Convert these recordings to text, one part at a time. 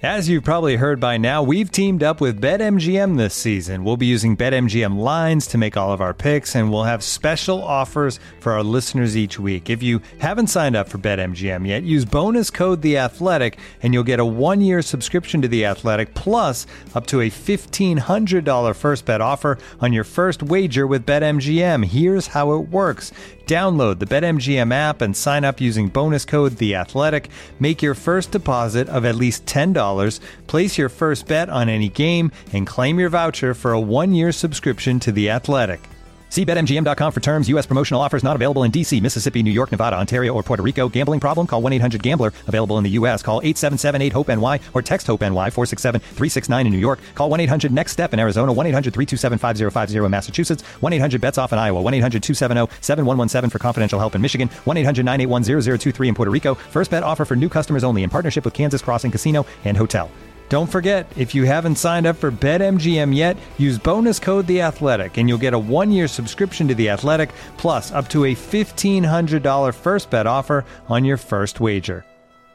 As you've probably heard by now, we've teamed up with BetMGM this season. We'll be using BetMGM lines to make all of our picks, and we'll have special offers for our listeners each week. If you haven't signed up for BetMGM yet, use bonus code The Athletic, and you'll get a 1-year subscription to The Athletic, plus up to a $1,500 first bet offer on your first wager with BetMGM. Here's how it works. Download the BetMGM app and sign up using bonus code The Athletic. Make your first deposit of at least $10. Place your first bet on any game and claim your voucher for a 1-year subscription to The Athletic. See BetMGM.com for terms. U.S. promotional offers not available in D.C., Mississippi, New York, Nevada, Ontario, or Puerto Rico. Gambling problem? Call 1-800-GAMBLER. Available in the U.S. Call 877-8-HOPE-NY or text HOPE-NY 467-369 in New York. Call 1-800-NEXT-STEP in Arizona. 1-800-327-5050 in Massachusetts. 1-800-BETS-OFF in Iowa. 1-800-270-7117 for confidential help in Michigan. 1-800-981-0023 in Puerto Rico. First bet offer for new customers only in partnership with Kansas Crossing Casino and Hotel. Don't forget, if you haven't signed up for BetMGM yet, use bonus code The Athletic, and you'll get a 1-year subscription to The Athletic, plus up to a $1,500 first bet offer on your first wager.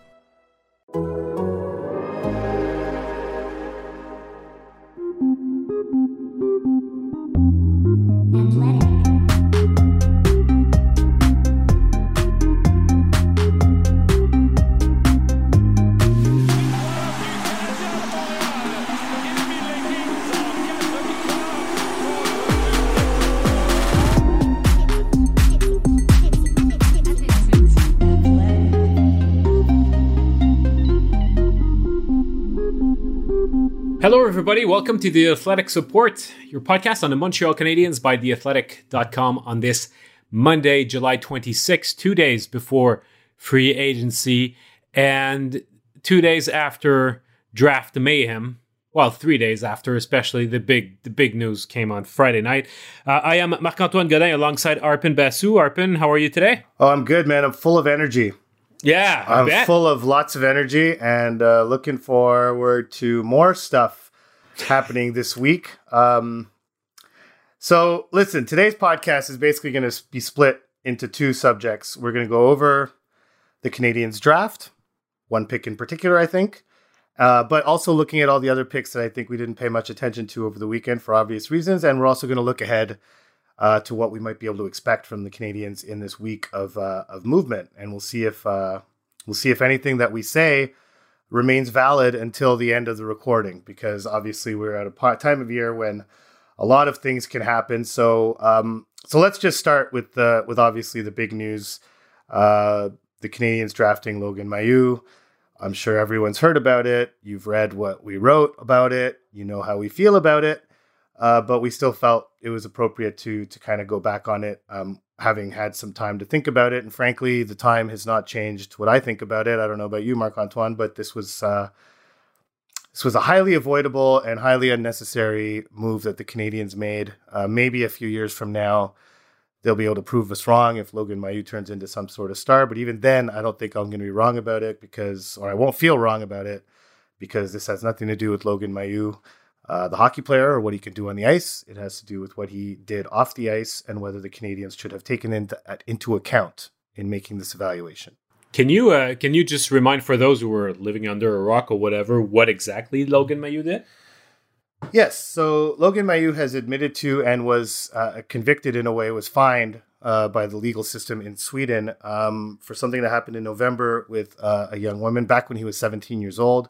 Hello, everybody. Welcome to The Athletic Support, your podcast on the Montreal Canadiens by theathletic.com on this Monday, July 26th, 2 days before free agency and 2 days after draft mayhem. Well, 3 days after, especially the big news came on Friday night. I am Marc-Antoine Godin alongside Arpin Basu. Arpin, how are you today? Oh, I'm good, man. I'm full of energy. Yeah, I'm full of lots of energy and looking forward to more stuff happening this week. So listen, today's podcast is basically going to be split into two subjects. We're going to go over the Canadiens draft, one pick in particular, I think, but also looking at all the other picks that I think we didn't pay much attention to over the weekend for obvious reasons. And we're also going to look ahead to what we might be able to expect from the Canadiens in this week of movement, and we'll see if anything that we say remains valid until the end of the recording, because obviously we're at a time of year when a lot of things can happen. So let's just start with obviously the big news: the Canadiens drafting Logan Mailloux. I'm sure everyone's heard about it. You've read what we wrote about it. You know how we feel about it. But we still felt it was appropriate to kind of go back on it, having had some time to think about it. And frankly, the time has not changed what I think about it. I don't know about you, Marc-Antoine, but this was a highly avoidable and highly unnecessary move that the Canadiens made. Maybe a few years from now, they'll be able to prove us wrong if Logan Mailloux turns into some sort of star. But even then, I don't think I'm going to be wrong about it or I won't feel wrong about it, because this has nothing to do with Logan Mailloux, the hockey player, or what he can do on the ice. It has to do with what he did off the ice and whether the Canadiens should have taken into account in making this evaluation. Can you just remind, for those who were living under a rock or whatever, what exactly Logan Mailloux did? Yes, so Logan Mailloux has admitted to and was convicted in a way, was fined by the legal system in Sweden for something that happened in November with a young woman back when he was 17 years old.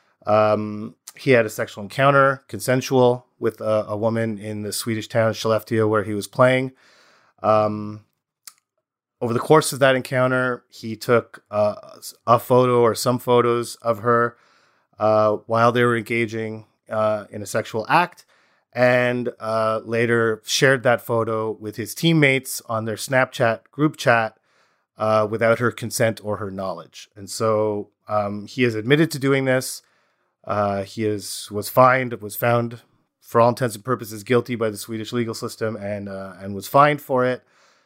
He had a sexual encounter, consensual, with a woman in the Swedish town Skellefteå where he was playing. Over the course of that encounter, he took a photo or some photos of her while they were engaging in a sexual act, and later shared that photo with his teammates on their Snapchat group chat without her consent or her knowledge. And so he has admitted to doing this. He was found for all intents and purposes guilty by the Swedish legal system, and was fined for it.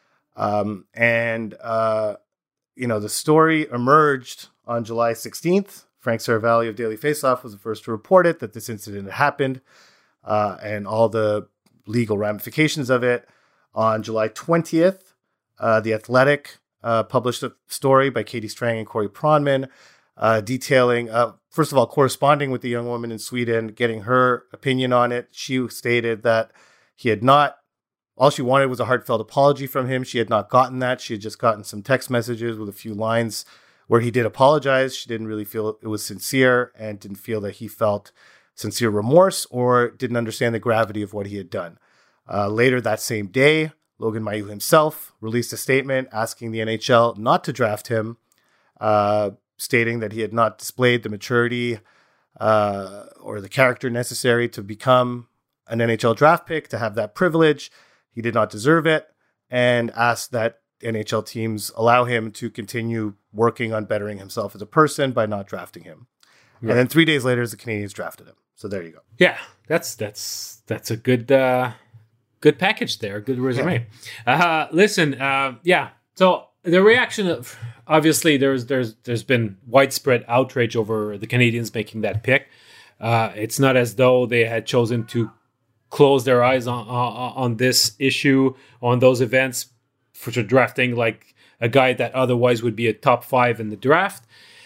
The story emerged on July 16th. Frank Saravalli of Daily Faceoff was the first to report it, that this incident had happened, and all the legal ramifications of it. On July 20th, The Athletic published a story by Katie Strang and Corey Pronman detailing, first of all, corresponding with the young woman in Sweden, getting her opinion on it. She stated that he had not, all she wanted was a heartfelt apology from him. She had not gotten that. She had just gotten some text messages with a few lines where he did apologize. She didn't really feel it was sincere and didn't feel that he felt sincere remorse or didn't understand the gravity of what he had done. Later that same day, Logan Mailloux himself released a statement asking the NHL not to draft him, stating that he had not displayed the maturity or the character necessary to become an NHL draft pick, to have that privilege. He did not deserve it, and asked that NHL teams allow him to continue working on bettering himself as a person by not drafting him. Right. And then 3 days later, the Canadiens drafted him. So there you go. Yeah, that's a good good package there, good resume. Yeah. Listen, So the reaction of, obviously there's been widespread outrage over the Canadiens making that pick. It's not as though they had chosen to close their eyes on this issue, on those events, for drafting like a guy that otherwise would be a top 5 in the draft.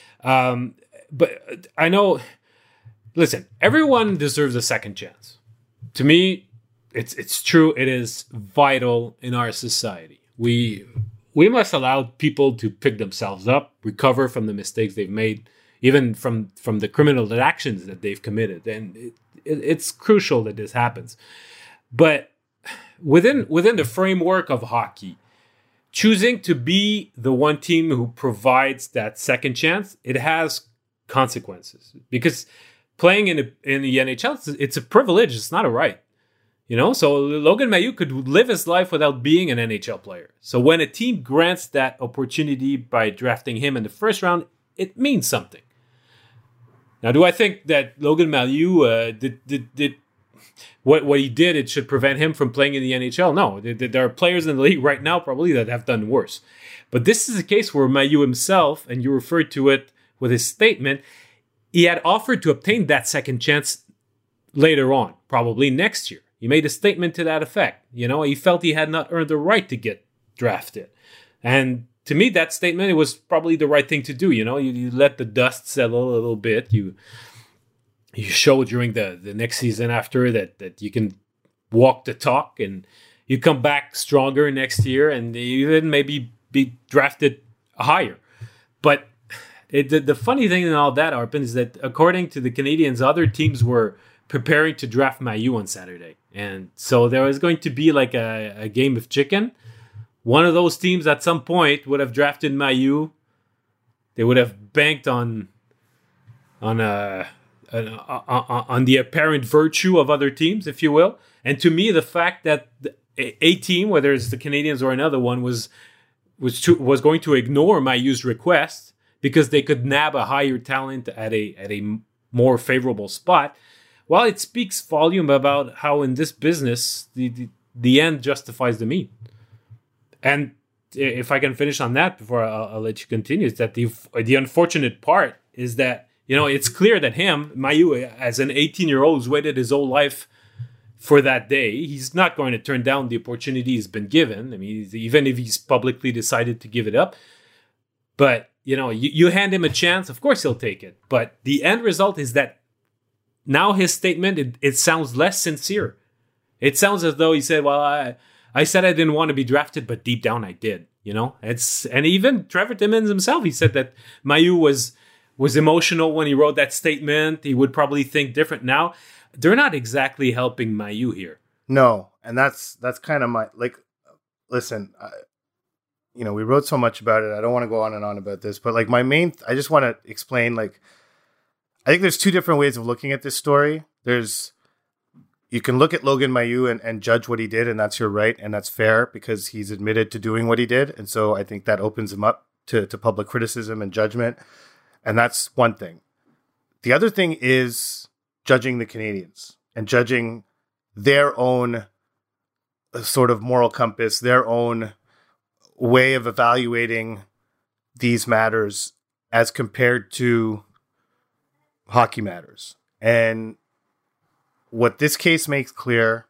But I know, listen, everyone deserves a second chance. To me, it's true. It is vital in our society. We must allow people to pick themselves up, recover from the mistakes they've made, even from the criminal actions that they've committed. And it's crucial that this happens. But within the framework of hockey, choosing to be the one team who provides that second chance, it has consequences. Because playing in the NHL, it's a privilege. It's not a right. So Logan Mailloux could live his life without being an NHL player. So when a team grants that opportunity by drafting him in the first round, it means something. Now, do I think that Logan Mailloux did what he did, it should prevent him from playing in the NHL? No, there are players in the league right now probably that have done worse. But this is a case where Mailloux himself, and you referred to it with his statement, he had offered to obtain that second chance later on, probably next year. He made a statement to that effect. He felt he had not earned the right to get drafted. And to me, that statement, it was probably the right thing to do. You let the dust settle a little bit. You show during the next season after that you can walk the talk, and you come back stronger next year and even maybe be drafted higher. But the funny thing in all that, Arpin, is that according to the Canadiens, other teams were preparing to draft Mailloux on Saturday. And so there was going to be like a game of chicken. One of those teams at some point would have drafted Mailloux. They would have banked on the apparent virtue of other teams, if you will. And to me, the fact that a team, whether it's the Canadiens or another one, was going to ignore Mailloux's request because they could nab a higher talent at a more favorable spot. Well, it speaks volume about how in this business the end justifies the means. And if I can finish on that before I'll let you continue, is that the unfortunate part is that it's clear that Mailloux, as an 18-year-old who's waited his whole life for that day, he's not going to turn down the opportunity he's been given. I mean, even if he's publicly decided to give it up. But you hand him a chance, of course he'll take it. But the end result is that now his statement, it sounds less sincere. It sounds as though he said, well, I said I didn't want to be drafted, but deep down I did. And even Trevor Timmins himself, he said that Mailloux was emotional when he wrote that statement. He would probably think different now. They're not exactly helping Mailloux here. No, and that's kind of my, listen, we wrote so much about it. I don't want to go on and on about this, but I just want to explain, I think there's two different ways of looking at this story. You can look at Logan Mailloux and judge what he did, and that's your right, and that's fair because he's admitted to doing what he did. And so I think that opens him up to public criticism and judgment. And that's one thing. The other thing is judging the Canadiens and judging their own sort of moral compass, their own way of evaluating these matters as compared to hockey matters. And what this case makes clear,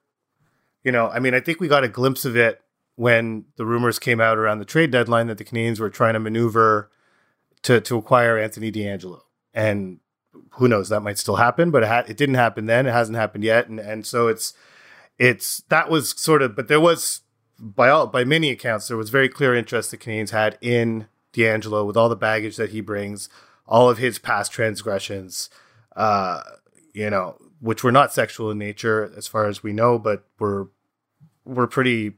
I think we got a glimpse of it when the rumors came out around the trade deadline that the Canadiens were trying to maneuver to acquire Anthony DeAngelo. And who knows, that might still happen, but it didn't happen then. It hasn't happened yet. And so that was sort of, but there was, by many accounts, there was very clear interest the Canadiens had in DeAngelo with all the baggage that he brings, all of his past transgressions, which were not sexual in nature as far as we know, but were pretty,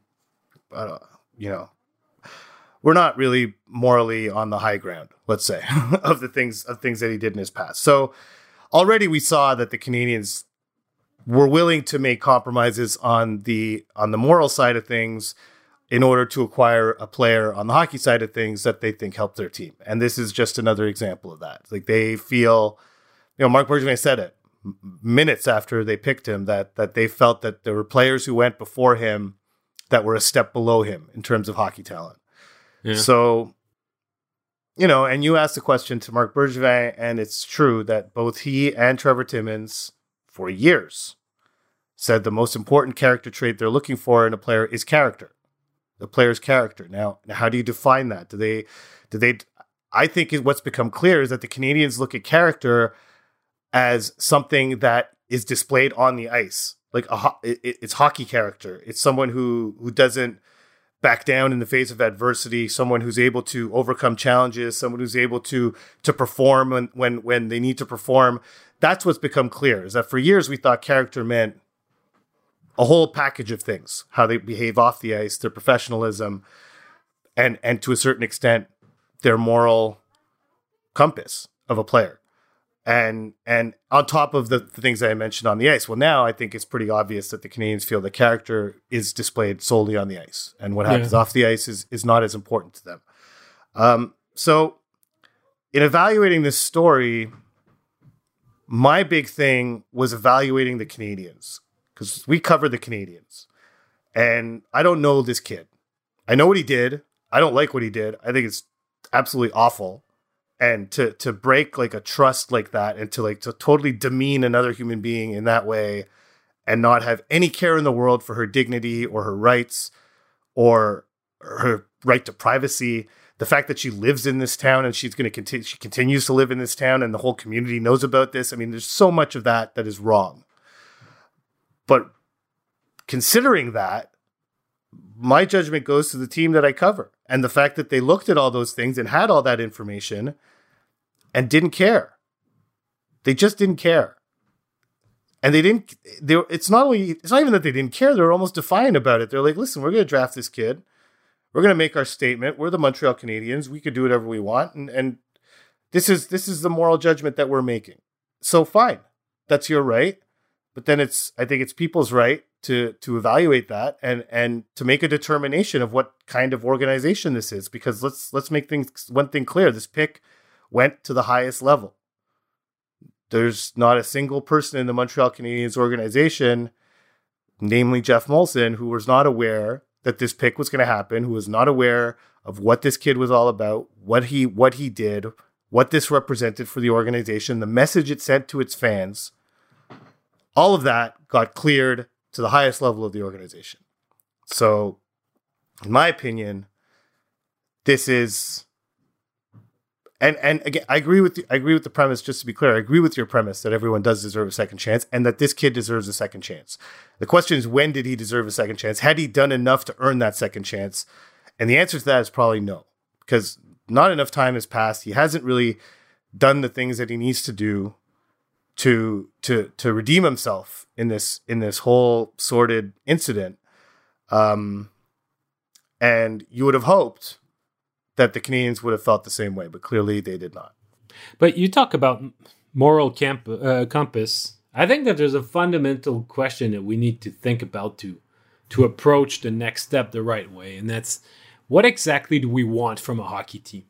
we're not really morally on the high ground, let's say, of things that he did in his past. So already we saw that the Canadiens were willing to make compromises on the moral side of things in order to acquire a player on the hockey side of things that they think helped their team. And this is just another example of that. Like, they feel, Marc Bergevin said it minutes after they picked him, that they felt that there were players who went before him that were a step below him in terms of hockey talent. Yeah. So, and you asked the question to Marc Bergevin, and it's true that both he and Trevor Timmins for years said the most important character trait they're looking for in a player is character. The player's character. Now, how do you define that? I think what's become clear is that the Canadiens look at character as something that is displayed on the ice. Like it's hockey character. It's someone who doesn't back down in the face of adversity, someone who's able to overcome challenges, someone who's able to perform when they need to perform. That's what's become clear, is that for years we thought character meant a whole package of things: how they behave off the ice, their professionalism, and to a certain extent, their moral compass of a player. And on top of the things that I mentioned on the ice. Well, now I think it's pretty obvious that the Canadiens feel the character is displayed solely on the ice, and what happens off the ice is not as important to them. So in evaluating this story, my big thing was evaluating the Canadiens, because we cover the Canadiens, and I don't know this kid. I know what he did. I don't like what he did. I think it's absolutely awful. And to break like a trust like that, and to totally demean another human being in that way, and not have any care in the world for her dignity or her rights or her right to privacy. The fact that she lives in this town and she continues to live in this town, and the whole community knows about this. I mean, there's so much of that is wrong. But considering that, my judgment goes to the team that I cover, and the fact that they looked at all those things and had all that information and didn't care. They just didn't care. And it's not even that they didn't care. They're almost defiant about it. They're like, listen, we're going to draft this kid. We're going to make our statement. We're the Montreal Canadiens. We could do whatever we want. And this is the moral judgment that we're making. So fine. That's your right. But then I think it's people's right to evaluate that and to make a determination of what kind of organization this is. Because let's make one thing clear. This pick went to the highest level. There's not a single person in the Montreal Canadiens organization, namely Jeff Molson, who was not aware that this pick was going to happen, who was not aware of what this kid was all about, what he did, what this represented for the organization, the message it sent to its fans. All of that got cleared to the highest level of the organization. So, in my opinion, this is, and again, I agree with the premise. Just to be clear, I agree with your premise that everyone does deserve a second chance, and that this kid deserves a second chance. The question is, when did he deserve a second chance? Had he done enough to earn that second chance? And the answer to that is probably no, because not enough time has passed. He hasn't really done the things that he needs to do to redeem himself in this whole sordid incident. And you would have hoped that the Canadiens would have felt the same way, but clearly they did not. But you talk about moral compass. I think that there's a fundamental question that we need to think about to approach the next step the right way, and that's, what exactly do we want from a hockey team?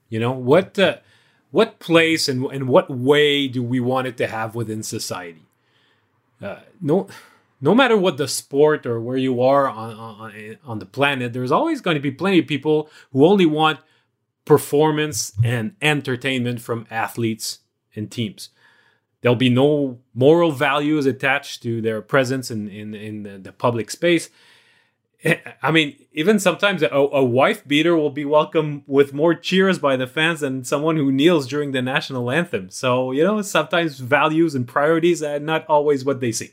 What place and what way do we want it to have within society? No matter what the sport or where you are on the planet, there's always going to be plenty of people who only want performance and entertainment from athletes and teams. There'll be no moral values attached to their presence in the public space. I mean, even sometimes a wife beater will be welcomed with more cheers by the fans than someone who kneels during the national anthem. So, sometimes values and priorities are not always what they seem.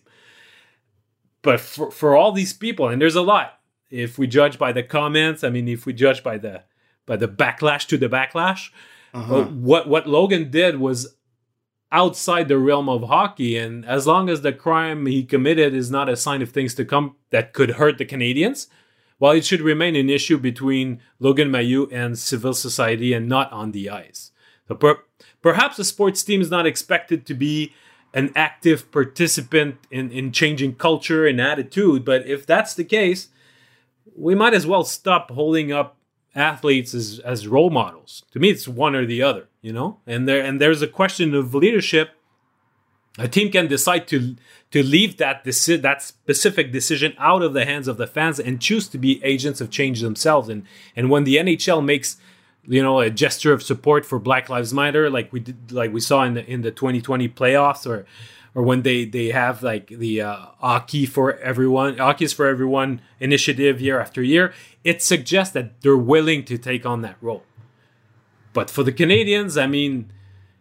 But for all these people, and there's a lot, if we judge by the comments, I mean, if we judge by the backlash to the backlash, what Logan did was outside the realm of hockey, and as long as the crime he committed is not a sign of things to come that could hurt the Canadians, well, it should remain an issue between Logan Mailloux and civil society and not on the ice. So perhaps the sports team is not expected to be an active participant in changing culture and attitude, but if that's the case, we might as well stop holding up athletes as role models. To me, it's one or the other, and there's a question of leadership. A team can decide to leave that specific decision out of the hands of the fans and choose to be agents of change themselves. And when the NHL makes a gesture of support for Black Lives Matter, like we saw in the 2020 playoffs, or when they have like the Hockey is for Everyone initiative year after year, it suggests that they're willing to take on that role. But for the Canadians, I mean,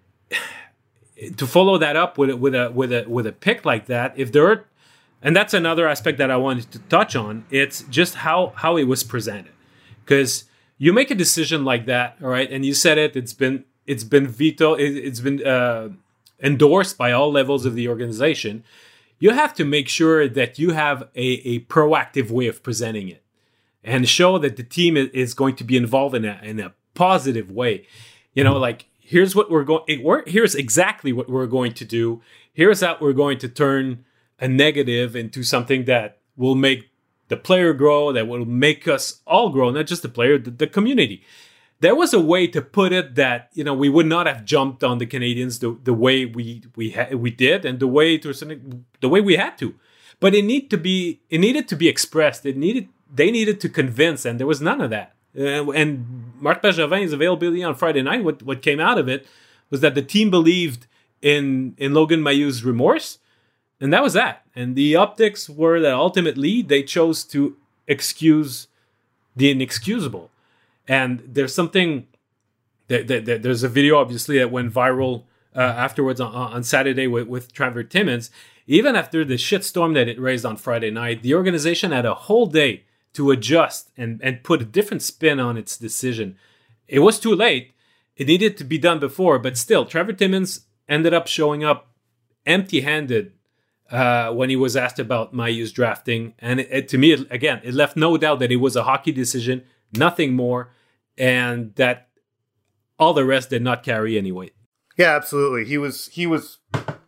to follow that up with a pick like that, and that's another aspect that I wanted to touch on. It's just how it was presented, because you make a decision like that, all right, and you said it's been vetoed, it's been endorsed by all levels of the organization. You have to make sure that you have a proactive way of presenting it, and show that the team is going to be involved in a positive way. Here's what here's exactly what we're going to do. Here's how we're going to turn a negative into something that will make the player grow, that will make us all grow, not just the player, the community. There was a way to put it that, we would not have jumped on the Canadians the way we did, and the way we had to. But it needed to be expressed. They needed to convince, and there was none of that. And Marc Bergevin's availability on Friday night, what came out of it was that the team believed in Logan Mailloux's remorse, and that was that. And the optics were that ultimately they chose to excuse the inexcusable. And there's something, there's a video obviously that went viral afterwards on Saturday with Trevor Timmins. Even after the shitstorm that it raised on Friday night, the organization had a whole day to adjust and put a different spin on its decision. It was too late. It needed to be done before, but still, Trevor Timmins ended up showing up empty-handed when he was asked about Mailloux's drafting. And to me, it left no doubt that it was a hockey decision, nothing more, and that all the rest did not carry any weight. Yeah, absolutely. He was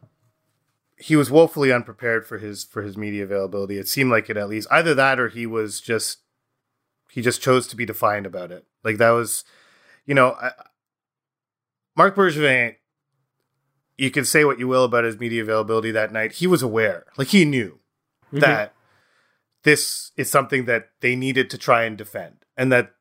woefully unprepared for his media availability. It seemed like it, at least. Either that, or he just chose to be defiant about it. Like, that was, Marc Bergevin, you can say what you will about his media availability that night. He was aware, like he knew that this is something that they needed to try and defend, and that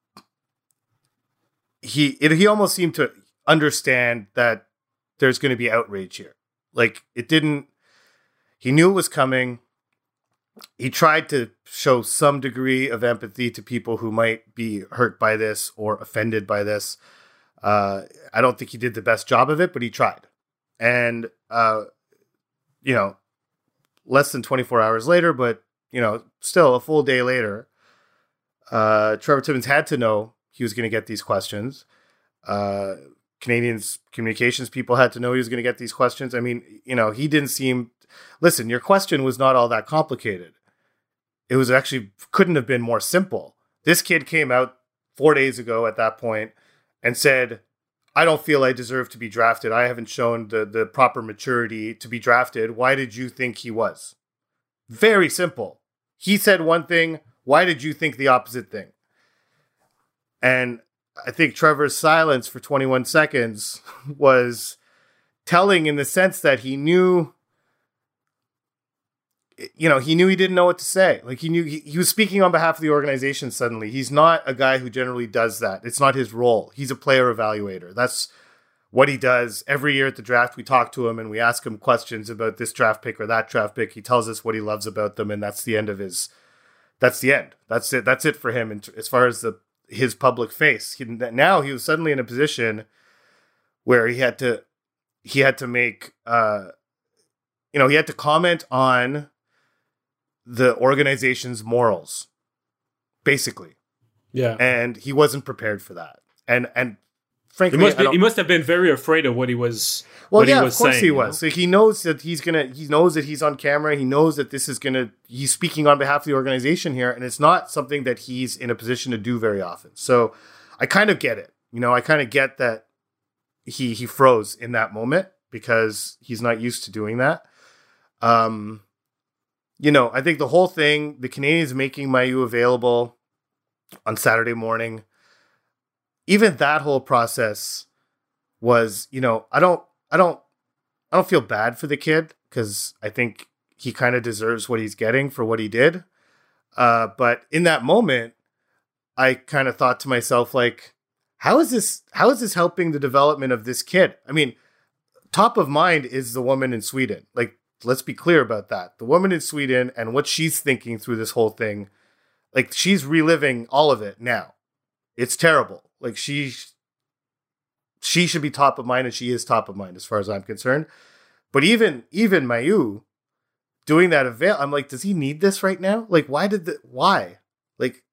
he almost seemed to understand that there's going to be outrage here. Like, he knew it was coming. He tried to show some degree of empathy to people who might be hurt by this or offended by this. I don't think he did the best job of it, but he tried. And, less than 24 hours later, but, still a full day later, Trevor Timmins had to know he was going to get these questions. Canadians communications people had to know he was going to get these questions. I mean, he didn't seem... Listen, your question was not all that complicated. It was actually couldn't have been more simple. This kid came out 4 days ago at that point and said, I don't feel I deserve to be drafted. I haven't shown the proper maturity to be drafted. Why did you think he was? Very simple. He said one thing. Why did you think the opposite thing? And I think Trevor's silence for 21 seconds was telling, in the sense that he knew, he didn't know what to say. Like, he knew he was speaking on behalf of the organization suddenly. He's not a guy who generally does that. It's not his role. He's a player evaluator. That's what he does. Every year at the draft, we talk to him and we ask him questions about this draft pick or that draft pick. He tells us what he loves about them, and that's the end of his that's the end. That's it. That's it for him. And as far as his public face, now he was suddenly in a position where he had to make, he had to comment on the organization's morals, basically. Yeah. And he wasn't prepared for that. And frankly, he must have been very afraid of what he was. Well, he yeah, was of course saying, he was. So he knows that he knows that he's on camera. He knows that he's speaking on behalf of the organization here. And it's not something that he's in a position to do very often. So I kind of get it. I kind of get that he froze in that moment because he's not used to doing that. I think the whole thing, the Canadiens making Mailloux available on Saturday morning, even that whole process was, I don't feel bad for the kid because I think he kind of deserves what he's getting for what he did. But in that moment, I kind of thought to myself, like, how is this helping the development of this kid? I mean, top of mind is the woman in Sweden. Like, let's be clear about that. The woman in Sweden and what she's thinking through this whole thing, like, she's reliving all of it now. It's terrible. Like, she should be top of mind, and she is top of mind as far as I'm concerned. But even Mailloux doing that I'm like, does he need this right now? Like, why? Like,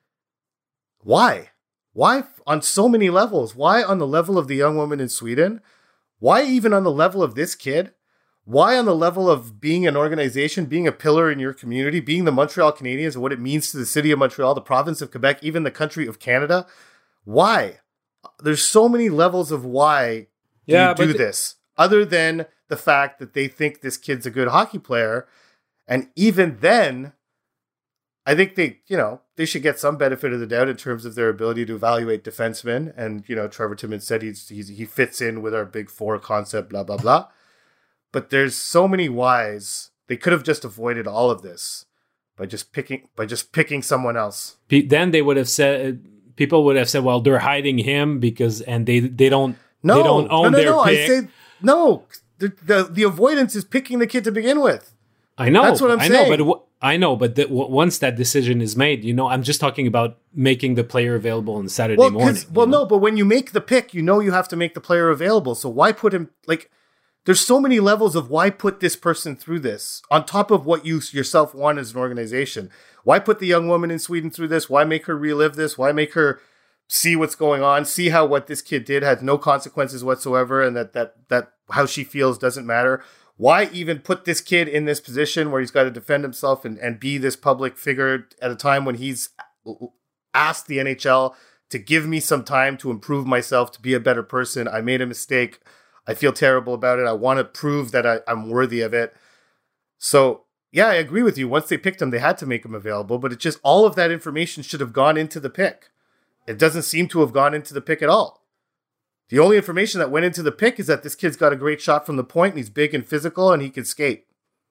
why? Why on so many levels? Why on the level of the young woman in Sweden? Why even on the level of this kid? Why on the level of being an organization, being a pillar in your community, being the Montreal Canadiens and what it means to the city of Montreal, the province of Quebec, even the country of Canada? Why? There's so many levels of why you do this, other than the fact that they think this kid's a good hockey player. And even then, I think they should get some benefit of the doubt in terms of their ability to evaluate defensemen. And, Trevor Timmins said he fits in with our big four concept, blah, blah, blah. But there's so many whys. They could have just avoided all of this by just picking someone else. Then they would have said, people would have said, well, they're hiding him because they don't own their pick. I say no. The avoidance is picking the kid to begin with. I know. That's what I'm saying. But once that decision is made, I'm just talking about making the player available on Saturday morning. No, but when you make the pick, you have to make the player available. So why put him, like, there's so many levels of why put this person through this on top of what you yourself want as an organization. Why put the young woman in Sweden through this? Why make her relive this? Why make her see what's going on? See how what this kid did had no consequences whatsoever, and that how she feels doesn't matter. Why even put this kid in this position where he's got to defend himself and be this public figure at a time when he's asked the NHL to give me some time to improve myself, to be a better person? I made a mistake. I feel terrible about it. I want to prove that I'm worthy of it. So, yeah, I agree with you. Once they picked him, they had to make him available, but it just, all of that information should have gone into the pick. It doesn't seem to have gone into the pick at all. The only information that went into the pick is that this kid's got a great shot from the point, and he's big and physical, and he can skate.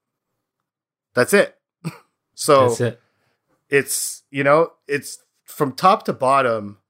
That's it. So that's it. It's from top to bottom.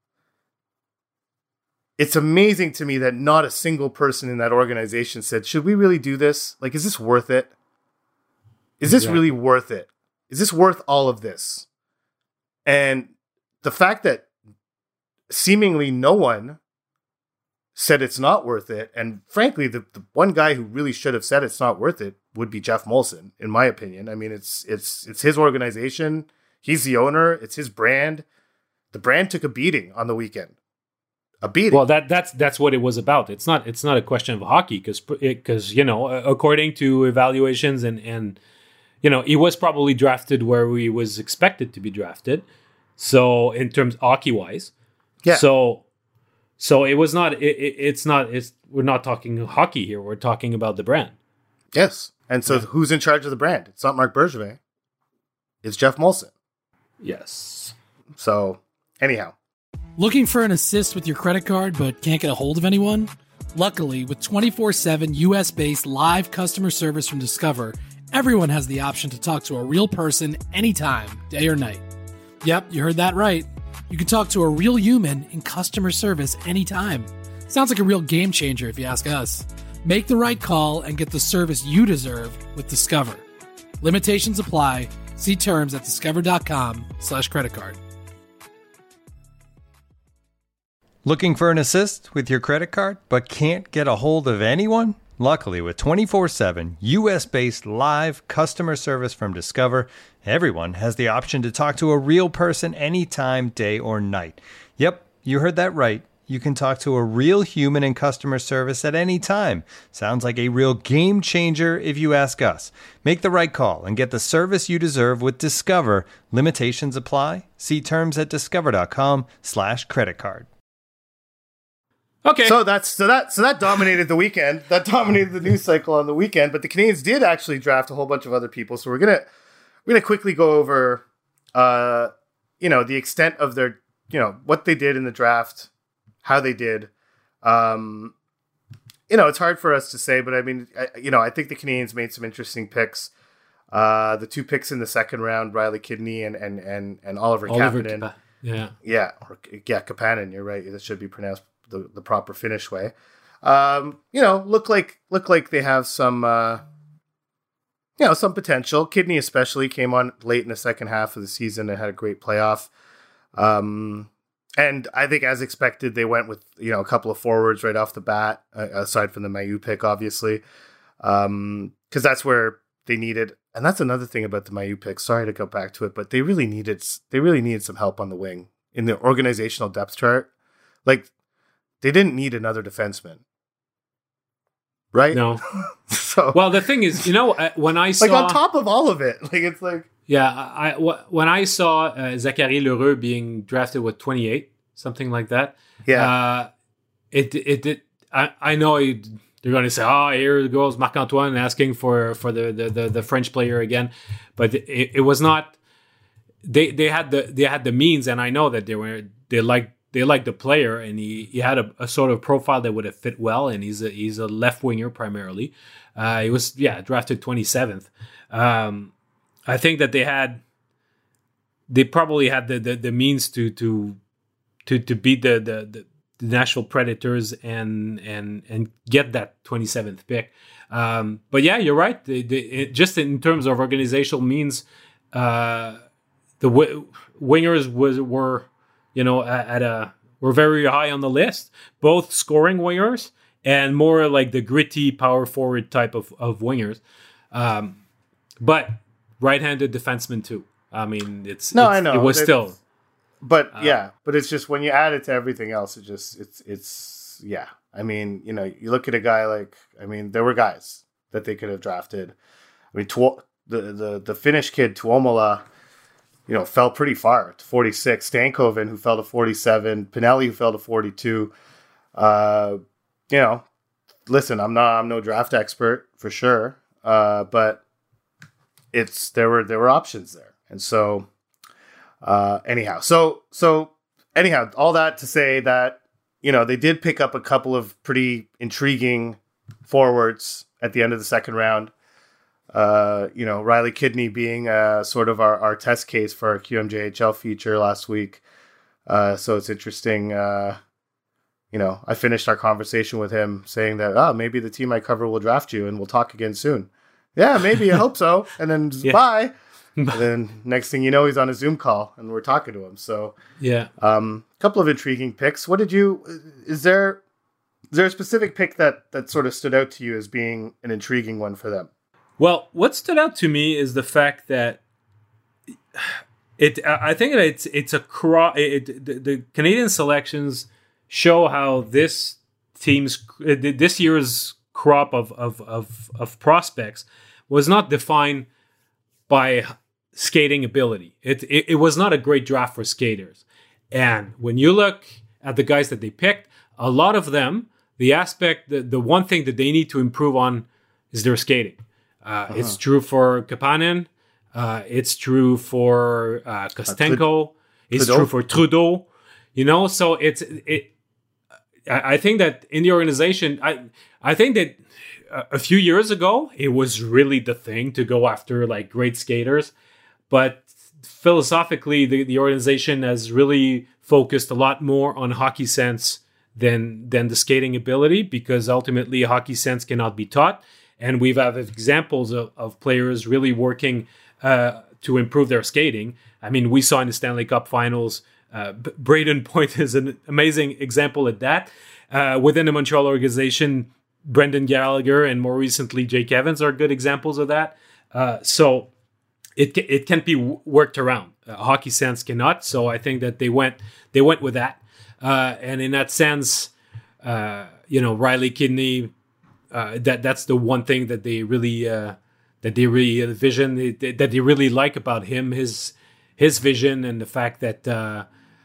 It's amazing to me that not a single person in that organization said, should we really do this? Like, is this worth it? Is this really worth it? Is this worth all of this? And the fact that seemingly no one said it's not worth it, and frankly, the one guy who really should have said it's not worth it would be Jeff Molson, in my opinion. I mean, it's his organization. He's the owner. It's his brand. The brand took a beating on the weekend. A beating. Well, that's what it was about. It's not a question of hockey because according to evaluations and he was probably drafted where he was expected to be drafted. So in terms hockey wise, yeah. So it was not. We're not talking hockey here. We're talking about the brand. Yes, and so who's in charge of the brand? It's not Marc Bergevin. It's Jeff Molson. Yes. So anyhow. Looking for an assist with your credit card but can't get a hold of anyone? Luckily, with 24/7 US-based live customer service from Discover, everyone has the option to talk to a real person anytime, day or night. Yep, you heard that right. You can talk to a real human in customer service anytime. Sounds like a real game changer if you ask us. Make the right call and get the service you deserve with Discover. Limitations apply. See terms at discover.com/creditcard. Looking for an assist with your credit card but can't get a hold of anyone? Luckily, with 24/7 US-based live customer service from Discover, everyone has the option to talk to a real person anytime, day or night. Yep, you heard that right. You can talk to a real human in customer service at any time. Sounds like a real game changer if you ask us. Make the right call and get the service you deserve with Discover. Limitations apply. See terms at discover.com/creditcard. Okay. So that dominated the weekend. That dominated the news cycle on the weekend. But the Canadiens did actually draft a whole bunch of other people. So we're gonna quickly go over, the extent of their, what they did in the draft, how they did. It's hard for us to say, but I mean, I think the Canadiens made some interesting picks. The two picks in the second round, Riley Kidney and Oliver Kapanen. Kapanen. You're right. That should be pronounced the proper Finnish way. Look like they have some, some potential. Kidney especially came on late in the second half of the season and had a great playoff. And I think, as expected, they went with a couple of forwards right off the bat, aside from the Mailloux pick, obviously, because that's where they needed. And that's another thing about the Mailloux pick. Sorry to go back to it, but they really needed some help on the wing in the organizational depth chart. Like, they didn't need another defenseman, right? No. So, well, the thing is, when I saw, like, on top of all of it, like, it's like, yeah, when I saw Zachary Lheureux being drafted with 28, something like that. Yeah. It did. I know they're going to say, here goes Marc-Antoine asking for the French player again, but it was not. They had the means, and I know that they liked the player, and he had a sort of profile that would have fit well, and he's a left winger primarily. He was drafted 27th. I think that they probably had the means to beat the Nashville Predators and get that 27th pick. But yeah, you're right. They just in terms of organizational means, the wingers were very high on the list, both scoring wingers and more like the gritty power forward type of wingers. But right-handed defenseman too. I mean, I know it was still, but but it's just when you add it to everything else, it's. I mean, you look at a guy like, there were guys that they could have drafted. I mean, the Finnish kid Tuomola, fell pretty far to 46. Stankoven, who fell to 47. Pinelli, who fell to 42. Listen, I'm no draft expert for sure, but there were options there, and so anyhow, all that to say that they did pick up a couple of pretty intriguing forwards at the end of the second round. Riley Kidney being sort of our test case for our QMJHL feature last week. So it's interesting. I finished our conversation with him saying that, maybe the team I cover will draft you and we'll talk again soon. Yeah, maybe. I hope so. And then bye. And then next thing you know, he's on a Zoom call and we're talking to him. So a couple of intriguing picks. Is there a specific pick that sort of stood out to you as being an intriguing one for them? Well, what stood out to me is the fact that I think that it's the Canadian selections show how this year's crop of prospects was not defined by skating ability. It was not a great draft for skaters. And when you look at the guys that they picked, a lot of them, the one thing that they need to improve on is their skating. It's true for Kapanen. It's true for Kostenko. It's true for Trudeau. So I think that in the organization, I think that a few years ago, it was really the thing to go after like great skaters. But philosophically, the organization has really focused a lot more on hockey sense than the skating ability, because ultimately hockey sense cannot be taught. And we've had examples of players really working to improve their skating. I mean, we saw in the Stanley Cup Finals, Braden Point is an amazing example at that. Within the Montreal organization, Brendan Gallagher and more recently Jake Evans are good examples of that. So it can be worked around. Hockey Sense cannot. So I think that they went with that. And in that sense, Riley Kidney, that's the one thing that they really envision, that they really like about him, his vision, and the fact that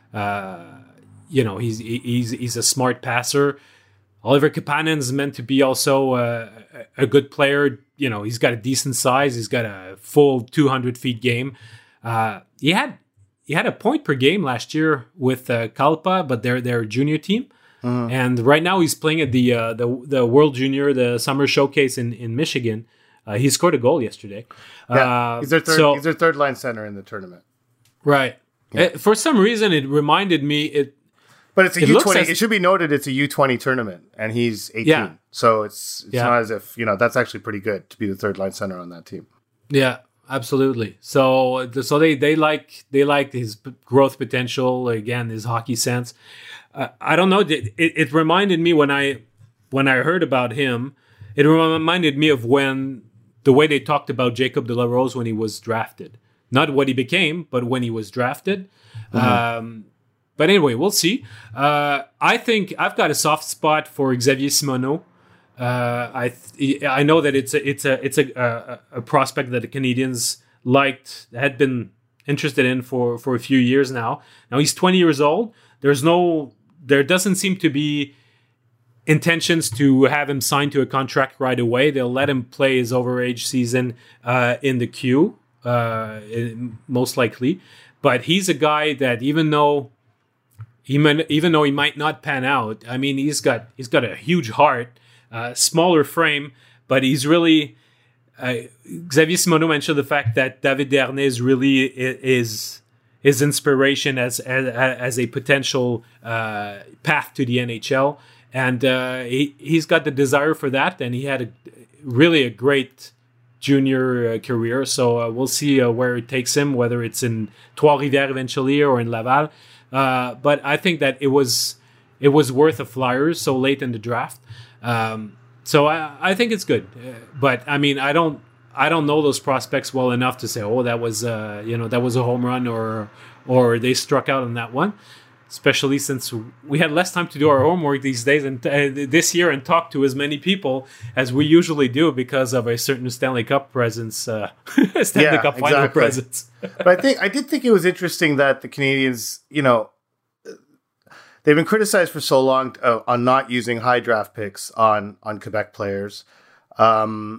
he's a smart passer. Oliver Kapanen's meant to be also a good player. He's got a decent size. He's got a full 200 feet game. He had a point per game last year with Kalpa, but they're their junior team. And right now he's playing at the World Junior, the Summer Showcase in Michigan. He scored a goal yesterday. Yeah, he's their third line center in the tournament. Right. Yeah. For some reason, it reminded me But it's a U20. It should be noted it's a U20 tournament, and he's 18. Yeah. So it's not as if, that's actually pretty good to be the third line center on that team. Yeah, absolutely. So they like his growth potential, again, his hockey sense. I don't know. It reminded me when I heard about him, it reminded me of the way they talked about Jacob de la Rose when he was drafted. Not what he became, but when he was drafted. Mm-hmm. But anyway, we'll see. I think I've got a soft spot for Xavier Simoneau. I know that it's a prospect that the Canadians had been interested in for a few years now. Now he's 20 years old. There doesn't seem to be intentions to have him signed to a contract right away. They'll let him play his overage season in the queue, most likely. But he's a guy that even though he might not pan out, I mean, he's got a huge heart, smaller frame, but he's really. Xavier Simoneau mentioned the fact that David Desharnais really is his inspiration as a potential path to the NHL, and he's got the desire for that, and he had a great junior career. So we'll see where it takes him, whether it's in Trois-Rivières eventually or in Laval. But I think that it was worth a Flyers so late in the draft. So I think it's good. But I mean, I don't know those prospects well enough to say, oh, that was a home run or they struck out on that one. Especially since we had less time to do our homework these days and this year and talk to as many people as we usually do because of a certain Stanley Cup presence, Stanley Cup final presence. But I did think it was interesting that the Canadians, they've been criticized for so long on not using high draft picks on Quebec players. And,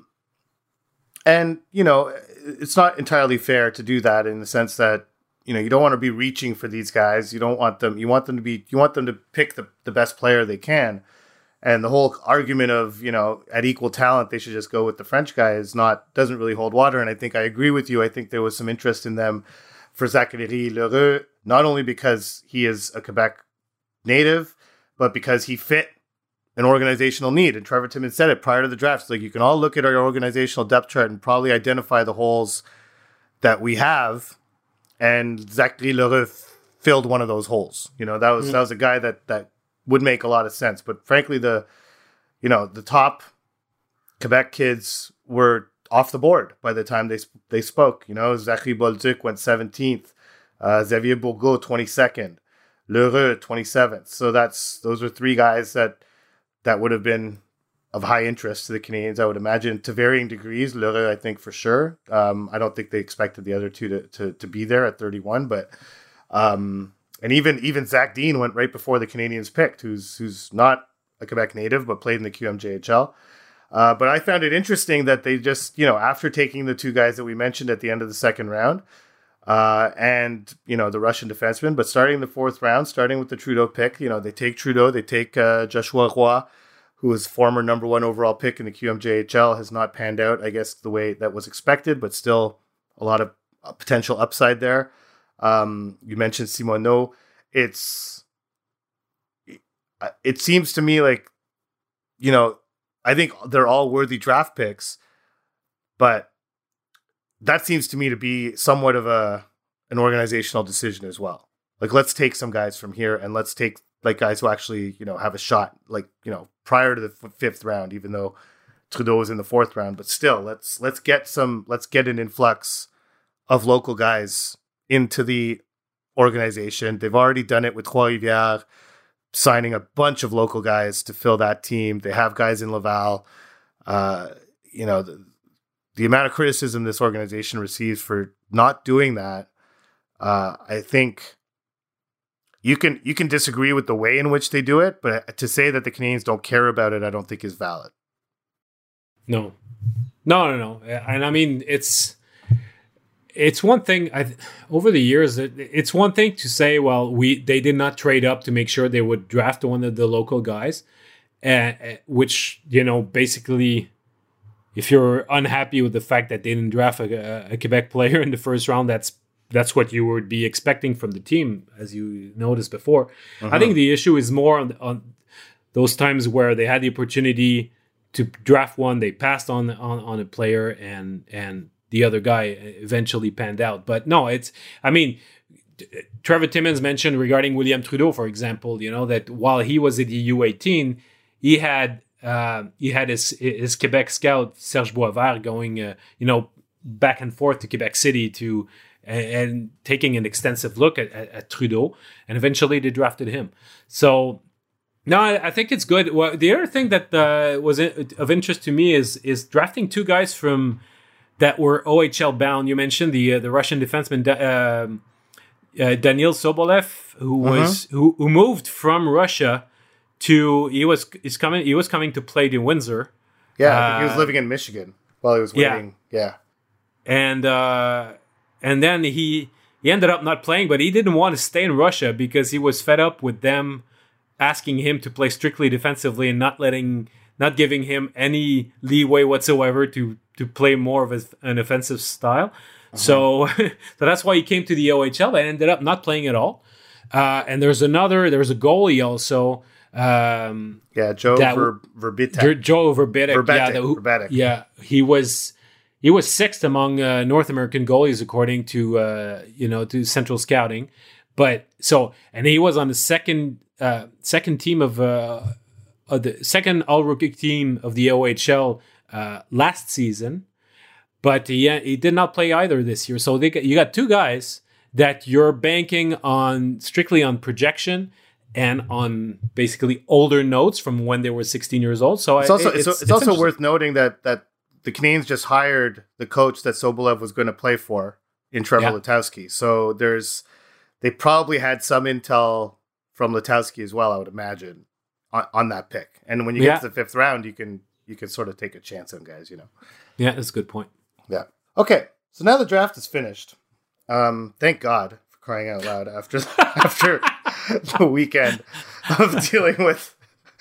it's not entirely fair to do that in the sense that, you don't want to be reaching for these guys. You want them to pick the best player they can. And the whole argument of, at equal talent, they should just go with the French guy doesn't really hold water. And I think I agree with you. I think there was some interest in them for Zachary Lheureux, not only because he is a Quebec native, but because he fit an organizational need. And Trevor Timmins said it prior to the draft. It's like, you can all look at our organizational depth chart and probably identify the holes that we have. And Zachary Lheureux filled one of those holes. That was a guy that would make a lot of sense. But frankly, the top Quebec kids were off the board by the time they spoke. Zachary Bolduc went 17th, Xavier Bourgault 22nd, Lheureux 27th. So those are three guys that would have been of high interest to the Canadians, I would imagine, to varying degrees. Lheureux, I think, for sure. I don't think they expected the other two to be there at 31, but and even Zach Dean went right before the Canadians picked, who's not a Quebec native but played in the QMJHL. But I found it interesting that they just, after taking the two guys that we mentioned at the end of the second round, and the Russian defenseman, but starting the fourth round, starting with the Trudeau pick, they take Trudeau, they take Joshua Roy, who was former number one overall pick in the QMJHL, has not panned out, I guess, the way that was expected, but still a lot of potential upside there. You mentioned Simoneau. It seems to me like, I think they're all worthy draft picks, but that seems to me to be somewhat of an organizational decision as well. Like, let's take some guys from here and let's take like guys who actually, have a shot, like, prior to the fifth round, even though Trudeau was in the fourth round, but still let's get an influx of local guys into the organization. They've already done it with Trois-Rivières, signing a bunch of local guys to fill that team. They have guys in Laval. The amount of criticism this organization receives for not doing that, I think you can disagree with the way in which they do it, but to say that the Canadiens don't care about it, I don't think is valid. No. And I mean, it's one thing over the years. It's one thing to say, well, they did not trade up to make sure they would draft one of the local guys, which basically, if you're unhappy with the fact that they didn't draft a Quebec player in the first round, that's what you would be expecting from the team, as you noticed before. I think the issue is more on those times where they had the opportunity to draft one, they passed on a player, and the other guy eventually panned out. But no, Trevor Timmins mentioned regarding William Trudeau, for example, that while he was at the U18, he had his Quebec scout Serge Boisvert going, back and forth to Quebec City and taking an extensive look at Trudeau, and eventually they drafted him. So no, I think it's good. Well, the other thing that was of interest to me is drafting two guys that were OHL bound. You mentioned the Russian defenseman Daniil Sobolev, who moved from Russia to he was coming to play in Windsor. Yeah, I think he was living in Michigan while he was waiting. Yeah. And then he ended up not playing, but he didn't want to stay in Russia because he was fed up with them asking him to play strictly defensively and not giving him any leeway whatsoever to play more of an offensive style. So that's why he came to the OHL and ended up not playing at all. And there was a goalie also. Joe Verbitek. Joe Verbitek. Verbitek. Yeah, he was sixth among North American goalies according to Central Scouting. But and he was on the second team of the second all-rookie team of the OHL last season, but he did not play either this year. So you got two guys that you're banking on strictly on projection and on basically older notes from when they were 16 years old. So it's also worth noting that the Canadiens just hired the coach that Sobolev was going to play for in Trevor Letowski. So they probably had some intel from Letowski as well, I would imagine, on that pick. And when you get to the fifth round, you can sort of take a chance on guys, Yeah, that's a good point. Yeah. Okay, so now the draft is finished. Thank God, for crying out loud, after the weekend of dealing with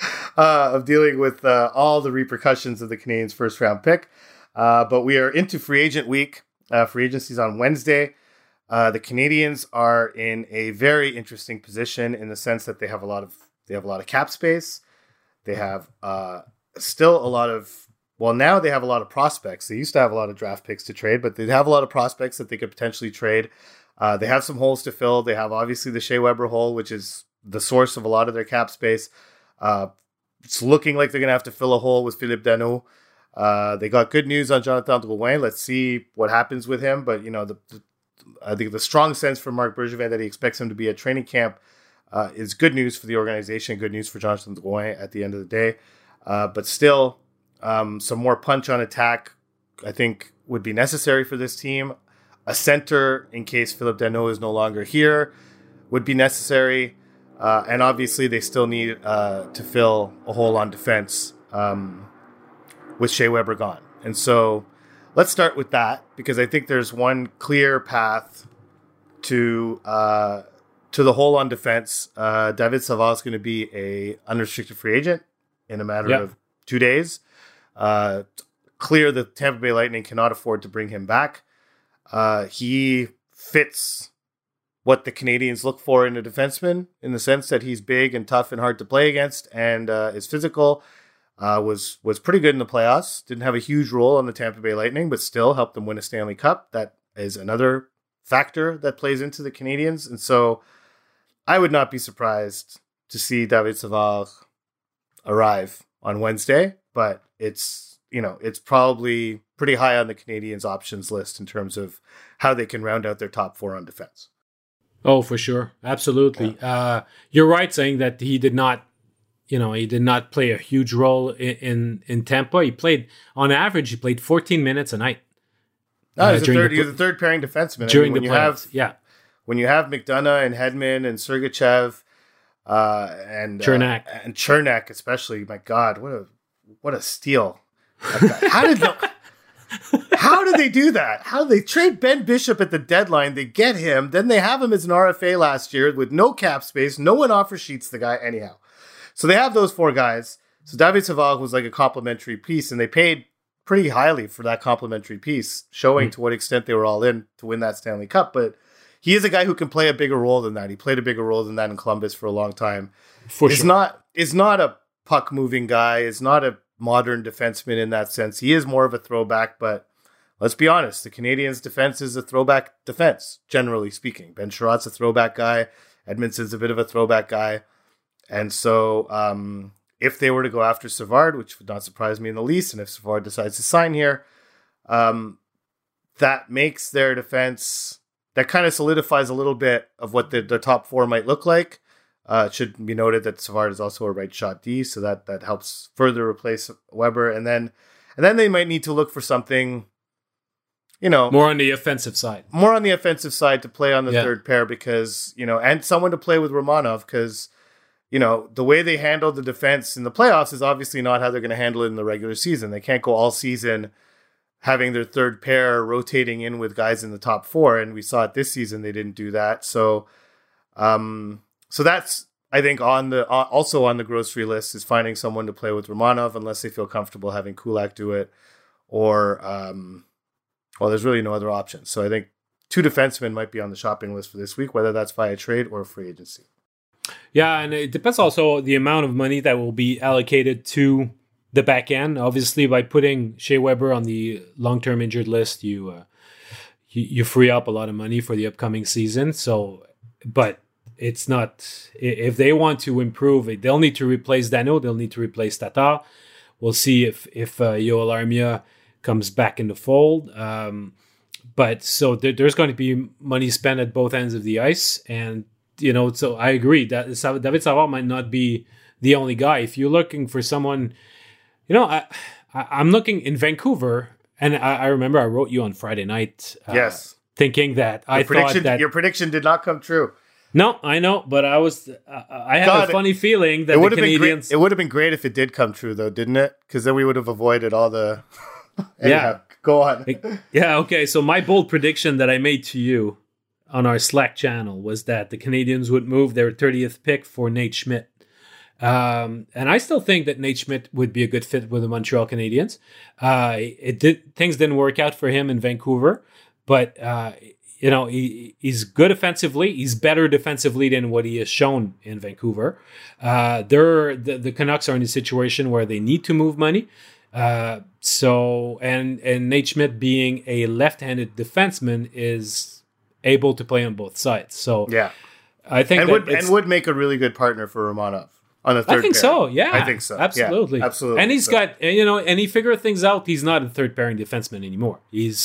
all the repercussions of the Canadiens' first round pick. But we are into free agent week. Free agency is on Wednesday. The Canadiens are in a very interesting position in the sense that they have a lot of cap space. They have still a lot of now they have a lot of prospects. They used to have a lot of draft picks to trade, but they have a lot of prospects that they could potentially trade. They have some holes to fill. They have obviously the Shea Weber hole, which is the source of a lot of their cap space. It's looking like they're going to have to fill a hole with Philippe Danault. They got good news on Jonathan Drouin. Let's see what happens with him. But, I think the strong sense from Marc Bergevin that he expects him to be at training camp is good news for the organization, good news for Jonathan Drouin at the end of the day. But still, some more punch on attack, I think, would be necessary for this team. A center, in case Philippe Danault is no longer here, would be necessary. And obviously, they still need to fill a hole on defense with Shea Weber gone. And so let's start with that, because I think there's one clear path to the hole on defense. David Savard is going to be a unrestricted free agent in a matter of 2 days. Clear the Tampa Bay Lightning cannot afford to bring him back. He fits what the Canadiens look for in a defenseman, in the sense that he's big and tough and hard to play against, and is physical. was pretty good in the playoffs. Didn't have a huge role on the Tampa Bay Lightning, but still helped them win a Stanley Cup. That is another factor that plays into the Canadiens. And so I would not be surprised to see David Savard arrive on Wednesday, but it's probably pretty high on the Canadiens' options list in terms of how they can round out their top four on defense. Oh, for sure. Absolutely. Yeah. You're right saying that he did not play a huge role in Tampa. He played, on average, 14 minutes a night. He was a third pairing defenseman. During the playoffs, when you have McDonough and Hedman and Sergachev and Chernak especially, my God, what a steal! How did they do that? How did they trade Ben Bishop at the deadline? They get him, then they have him as an RFA last year with no cap space. No one offer sheets the guy anyhow. So they have those four guys. So David Savard was like a complimentary piece, and they paid pretty highly for that complimentary piece, showing to what extent they were all in to win that Stanley Cup. But he is a guy who can play a bigger role than that. He played a bigger role than that in Columbus for a long time. Is not a puck moving guy. Is not a modern defenseman in that sense. He is more of a throwback, but let's be honest, the Canadiens' defense is a throwback defense, generally speaking. Ben Sherratt's a throwback guy. Edmondson's a bit of a throwback guy. And so if they were to go after Savard, which would not surprise me in the least, and if Savard decides to sign here, that makes their defense, that kind of solidifies a little bit of what the top four might look like. It should be noted that Savard is also a right shot D, so that helps further replace Weber. And then they might need to look for something, more on the offensive side. More on the offensive side to play on the third pair because, and someone to play with Romanov because, the way they handle the defense in the playoffs is obviously not how they're going to handle it in the regular season. They can't go all season having their third pair rotating in with guys in the top four. And we saw it this season. They didn't do that. So that's, I think, also on the grocery list is finding someone to play with Romanov unless they feel comfortable having Kulak do it or, there's really no other option. So I think two defensemen might be on the shopping list for this week, whether that's via trade or free agency. Yeah, and it depends also the amount of money that will be allocated to the back end. Obviously, by putting Shea Weber on the long-term injured list, you free up a lot of money for the upcoming season. So, but it's not, if they want to improve it, they'll need to replace Dano, they'll need to replace Tatar. We'll see if Yoel Armia comes back in the fold. But so there's going to be money spent at both ends of the ice, and so I agree that David Savard might not be the only guy. If you're looking for someone, I'm looking in Vancouver, and I remember I wrote you on Friday night. Yes. Thinking that thought that your prediction did not come true. No, I know, but I had a funny feeling that the Canadiens. It would have been great if it did come true, though, didn't it? Because then we would have avoided all the. Anyhow, go on. Yeah. Okay. So my bold prediction that I made to you on our Slack channel was that the Canadiens would move their 30th pick for Nate Schmidt. And I still think that Nate Schmidt would be a good fit with the Montreal Canadiens. Things didn't work out for him in Vancouver, but he's good offensively. He's better defensively than what he has shown in Vancouver. The Canucks are in a situation where they need to move money. So Nate Schmidt being a left-handed defenseman is able to play on both sides. So yeah, I think would make a really good partner for Romanov on the third. I think pair. So. Yeah, I think so. Absolutely, yeah, absolutely. And he's got and he figured things out. He's not a third pairing defenseman anymore.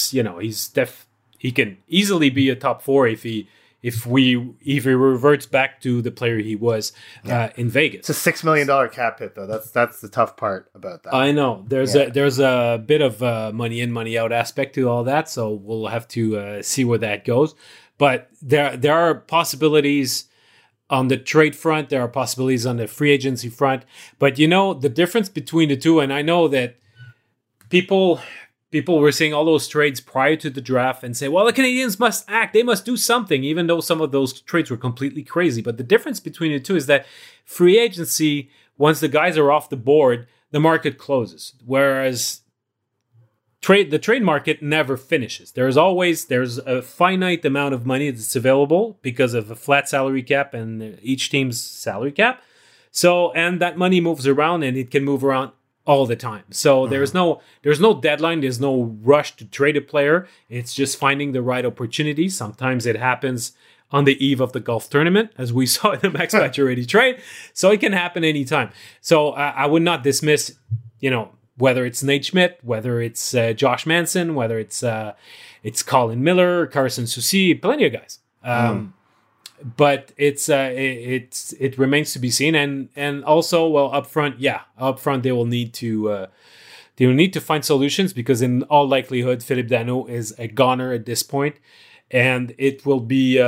He can easily be a top four if he reverts back to the player he was in Vegas. It's a $6 million cap hit, though. That's the tough part about that. I know there's a bit of money in, money out aspect to all that, so we'll have to see where that goes. But there are possibilities on the trade front. There are possibilities on the free agency front. But the difference between the two, and I know that people were seeing all those trades prior to the draft and say, well, the Canadiens must act. They must do something, even though some of those trades were completely crazy. But the difference between the two is that free agency, once the guys are off the board, the market closes. Whereas the trade market never finishes. There's a finite amount of money that's available because of a flat salary cap and each team's salary cap. So, and that money moves around, and it can move around all the time. So there's no deadline, there's no rush to trade a player. It's just finding the right opportunity. Sometimes it happens on the eve of the golf tournament, as we saw in the Max Pacioretty trade. So it can happen anytime. So I would not dismiss, whether it's Nate Schmidt, whether it's Josh Manson, whether it's Colin Miller, Carson Soucy, plenty of guys. But it remains to be seen, and also, well, up front they will need to find solutions, because in all likelihood Philippe Danault is a goner at this point, and it will be.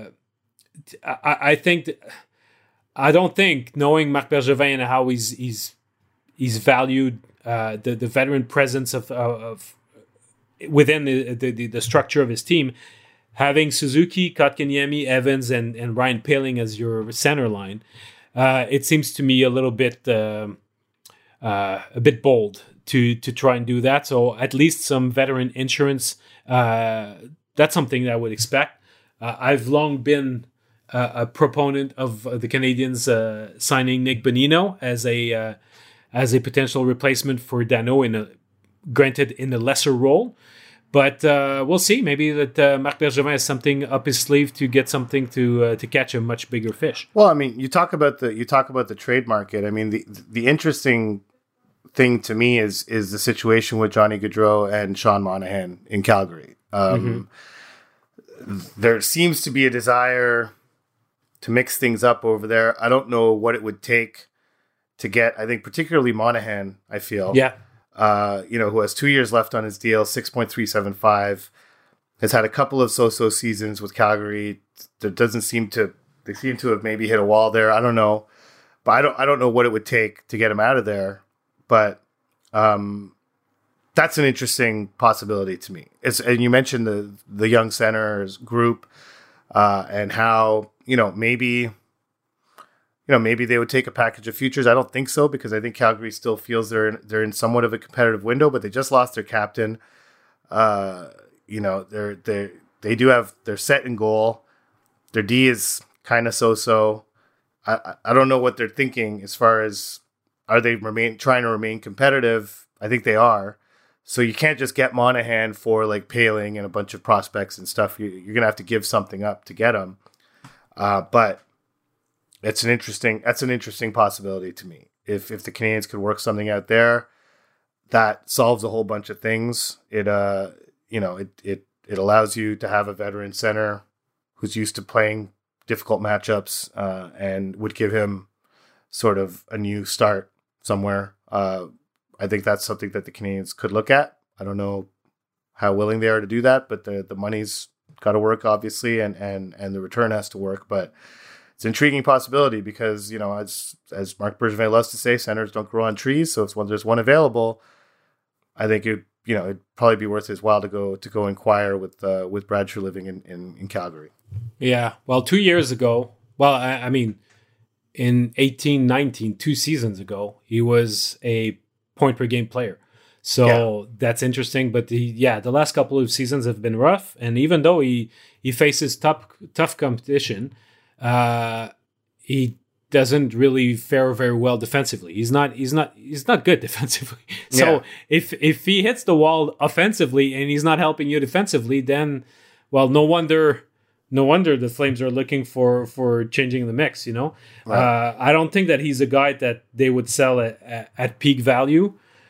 I don't think, knowing Marc Bergevin and how he's valued, the veteran presence of within the structure of his team. Having Suzuki, Kotkaniemi, Evans, and Ryan Poehling as your center line, it seems to me a little bit bold to try and do that. So at least some veteran insurance. That's something that I would expect. I've long been a proponent of the Canadians signing Nick Bonino as a potential replacement for Danault, granted in a lesser role. But we'll see. Maybe that Marc Bergevin has something up his sleeve to get something to catch a much bigger fish. Well, I mean, you talk about the trade market. I mean, the interesting thing to me is the situation with Johnny Gaudreau and Sean Monahan in Calgary. There seems to be a desire to mix things up over there. I don't know what it would take to get. I think particularly Monahan. I feel. Yeah. Who has 2 years left on his deal, 6.375, has had a couple of so-so seasons with Calgary. They seem to have maybe hit a wall there. I don't know, but I don't know what it would take to get him out of there. But that's an interesting possibility to me. And you mentioned the young centers group, and how maybe they would take a package of futures. I don't think so, because I think Calgary still feels they're in somewhat of a competitive window, but they just lost their captain. They're set in goal. Their D is kind of so-so. I don't know what they're thinking as far as, are they trying to remain competitive? I think they are. So you can't just get Monahan for like Poehling and a bunch of prospects and stuff. You're going to have to give something up to get them. But that's an interesting possibility to me. If the Canadians could work something out there, that solves a whole bunch of things. It allows you to have a veteran center who's used to playing difficult matchups, and would give him sort of a new start somewhere. I think that's something that the Canadians could look at. I don't know how willing they are to do that, but the money's got to work, obviously, and the return has to work. But it's an intriguing possibility because, as Marc Bergevin loves to say, centers don't grow on trees. So if there's one available, I think it'd probably be worth his while to go inquire with Brad Treliving in Calgary. Yeah. Well, 2 years ago, I mean, in 18-19, 2 seasons ago, he was a point per game player. So That's interesting. But the last couple of seasons have been rough. And even though he faces tough competition, he doesn't really fare very well defensively. He's not good defensively. So if he hits the wall offensively and he's not helping you defensively, then no wonder the Flames are looking for changing the mix. Right. I don't think that he's a guy that they would sell at peak value.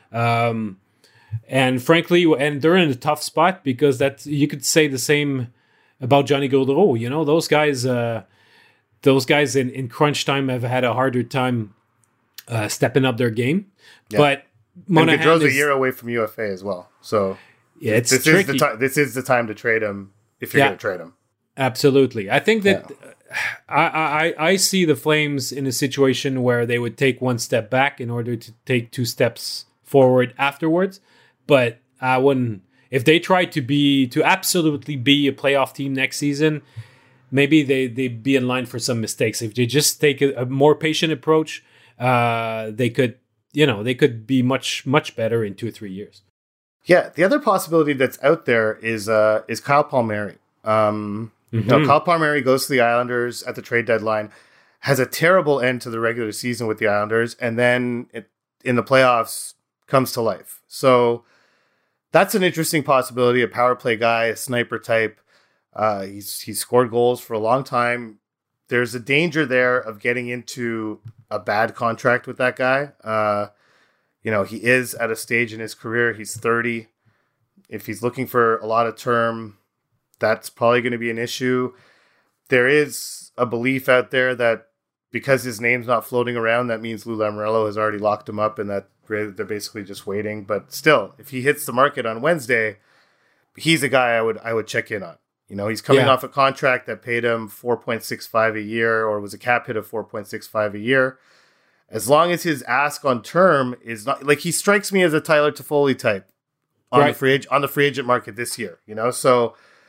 And frankly, they're in a tough spot because you could say the same about Johnny Gaudreau. Those guys in crunch time have had a harder time stepping up their game. Yeah. But Monahan Gaudreau's a year away from UFA as well. So it's tricky. This is the time to trade him if you're going to trade him. Absolutely. I think that I see the Flames in a situation where they would take one step back in order to take 2 steps forward afterwards. But I wouldn't. If they try to absolutely be a playoff team next season, maybe they'd be in line for some mistakes. If they just take a more patient approach, they could be much, much better in 2 or 3 years. Yeah, the other possibility that's out there is Kyle Palmieri. Kyle Palmieri goes to the Islanders at the trade deadline, has a terrible end to the regular season with the Islanders, and then in the playoffs comes to life. So that's an interesting possibility. A power play guy, a sniper type. He's scored goals for a long time. There's a danger there of getting into a bad contract with that guy. He is at a stage in his career. He's 30. If he's looking for a lot of term, that's probably going to be an issue. There is a belief out there that because his name's not floating around, that means Lou Lamoriello has already locked him up and that they're basically just waiting. But still, if he hits the market on Wednesday, he's a guy I would check in on. He's coming off a contract that paid him $4.65 a year, or was a cap hit of $4.65 a year. As long as his ask on term is not like, he strikes me as a Tyler Toffoli type on the free agent market this year. So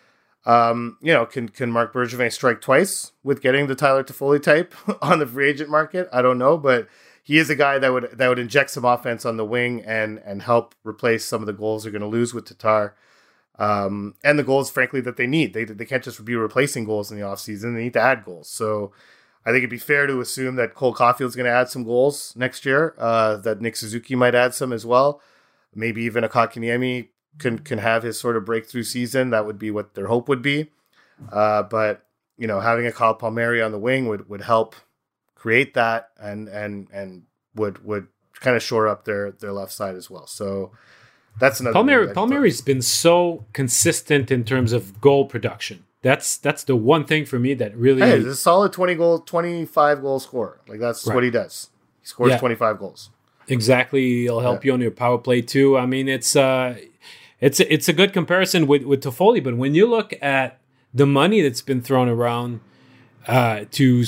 can Marc Bergevin strike twice with getting the Tyler Toffoli type on the free agent market? I don't know, but he is a guy that would inject some offense on the wing and help replace some of the goals they're going to lose with Tatar. And the goals, frankly, that they need. They can't just be replacing goals in the offseason. They need to add goals. So I think it'd be fair to assume that Cole Caulfield's going to add some goals next year, that Nick Suzuki might add some as well. Maybe even a Kotkaniemi can have his sort of breakthrough season. That would be what their hope would be. But having a Kyle Palmieri on the wing would help create that and would kind of shore up their left side as well. So that's another. Palmieri's been so consistent in terms of goal production. That's the one thing for me that really. Hey, he's a solid 25 goal scorer. Like that's what he does. He scores 25 goals. Exactly, he'll help you on your power play too. I mean, it's a good comparison with Toffoli, but when you look at the money that's been thrown around to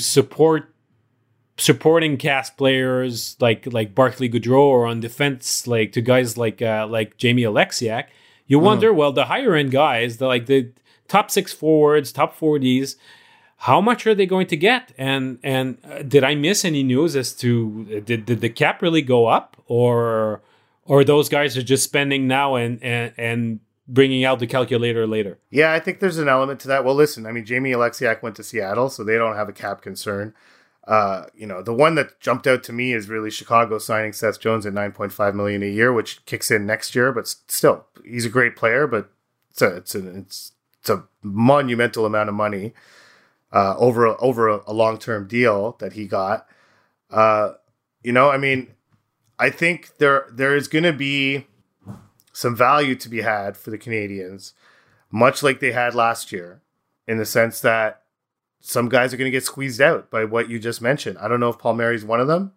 supporting cast players like Barclay Goodrow, or on defense like to guys like Jamie Alexiak, you wonder, well, the higher end guys, the top 6 forwards, top 4Ds, how much are they going to get? And did I miss any news as to did the cap really go up, or those guys are just spending now and bringing out the calculator later? Yeah, I think there's an element to that. Well, listen, I mean, Jamie Alexiak went to Seattle, so they don't have a cap concern. The one that jumped out to me is really Chicago signing Seth Jones at $9.5 million a year, which kicks in next year. But still, he's a great player, but it's a monumental amount of money over a long-term deal that he got. I mean, I think there is going to be some value to be had for the Canadians, much like they had last year, in the sense that some guys are going to get squeezed out by what you just mentioned. I don't know if Palmieri's one of them.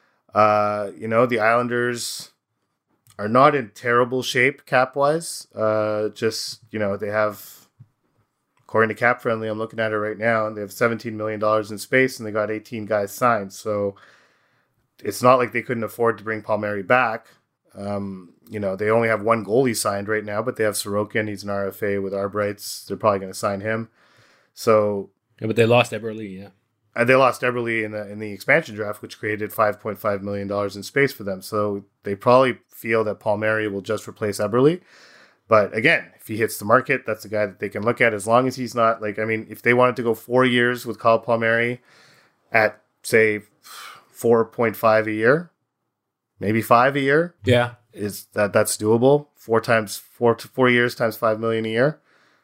The Islanders are not in terrible shape cap-wise. They have, according to Cap Friendly, I'm looking at it right now, and they have $17 million in space, and they got 18 guys signed. So it's not like they couldn't afford to bring Palmieri back. They only have one goalie signed right now, but they have Sorokin. He's an RFA with Arbrights. They're probably going to sign him. So... Yeah, but they lost Eberle, yeah. And they lost Eberle in the expansion draft, which created $5.5 million in space for them. So they probably feel that Palmieri will just replace Eberle. But again, if he hits the market, that's a guy that they can look at, as long as he's not if they wanted to go 4 years with Kyle Palmieri at, say, 4.5 a year, maybe 5 a year. Yeah. That's doable. 4 years times $5 million a year.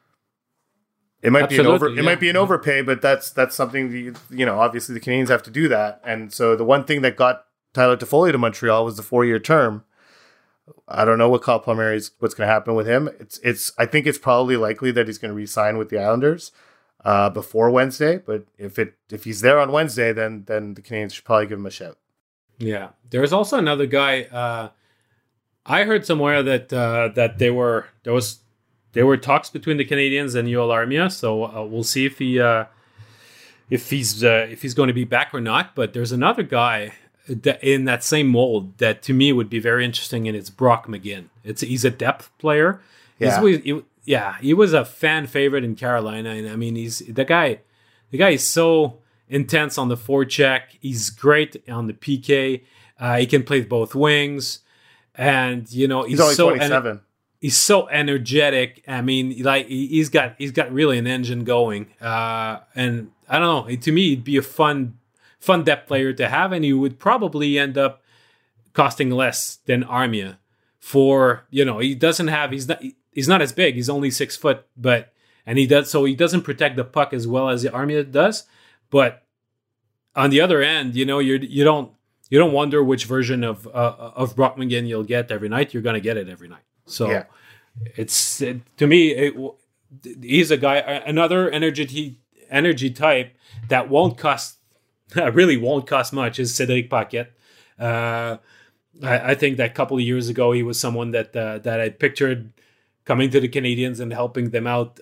It might be an overpay, but that's something obviously the Canadians have to do that. And so the one thing that got Tyler Toffoli to Montreal was the 4-year term. I don't know what's going to happen with him. I think it's probably likely that he's going to re-sign with the Islanders before Wednesday. But if he's there on Wednesday, then the Canadians should probably give him a shout. Yeah, there's also another guy. I heard somewhere that there were talks between the Canadians and Yoel Armia, so we'll see if he's going to be back or not. But there's another guy in that same mold that to me would be very interesting, and it's Brock McGinn. He's a depth player. Yeah. He was a fan favorite in Carolina, and I mean the guy is so intense on the forecheck. He's great on the PK. He can play both wings, and he's only so 27. He's so energetic. I mean, he's got really an engine going. And I don't know. To me, he'd be a fun depth player to have, and he would probably end up costing less than Armia for, you know, he's not as big. He's only 6 foot, he doesn't protect the puck as well as the Armia does. But on the other end, you know, you don't wonder which version of Brockman you'll get every night. You're going to get it every night. So to me, he's a guy, another energy type that really won't cost much is Cédric Paquette. I think that a couple of years ago, he was someone that I pictured coming to the Canadiens and helping them out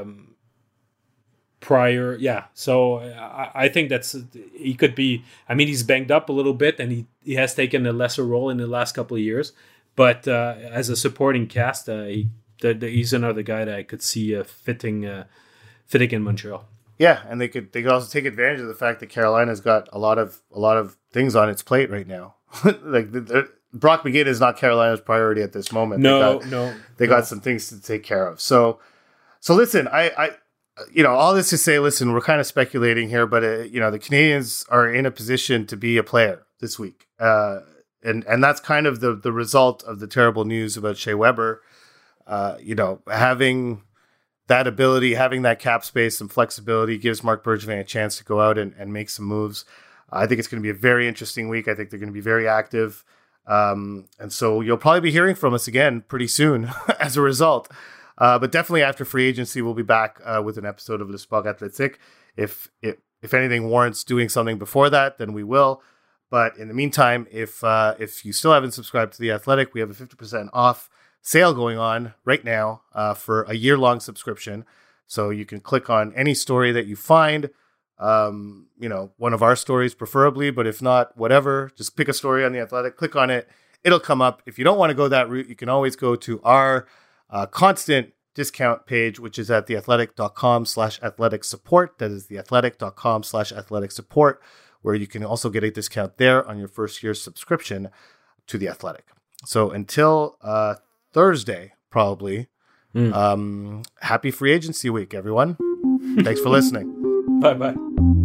prior. Yeah. So I think he could be, I mean, he's banged up a little bit and he has taken a lesser role in the last couple of years, but as a supporting cast, he's another guy that I could see fitting in Montreal. Yeah, and they could also take advantage of the fact that Carolina's got a lot of things on its plate right now. Like Brock McGinn is not Carolina's priority at this moment. They got some things to take care of. So listen, I you know, all this to say, listen, we're kind of speculating here, but you know, the Canadiens are in a position to be a player this week, and that's kind of the result of the terrible news about Shea Weber. You know, having that ability, having that cap space and flexibility gives Marc Bergevin a chance to go out and make some moves. I think it's going to be a very interesting week. I think they're going to be very active. And so you'll probably be hearing from us again pretty soon as a result. But definitely after free agency, we'll be back with an episode of Le Sport Athletique. If anything warrants doing something before that, then we will. But in the meantime, if you still haven't subscribed to The Athletic, we have a 50% off sale going on right now for a year-long subscription. So you can click on any story that you find, you know, one of our stories preferably, but if not, whatever, just pick a story on The Athletic, click on it, it'll come up. If you don't want to go that route, you can always go to our constant discount page, which is at theathletic.com/athletic support. That is theathletic.com/athletic support, where you can also get a discount there on your first year's subscription to The Athletic. So until Thursday, probably. Happy free agency week, everyone. Thanks for listening. Bye-bye.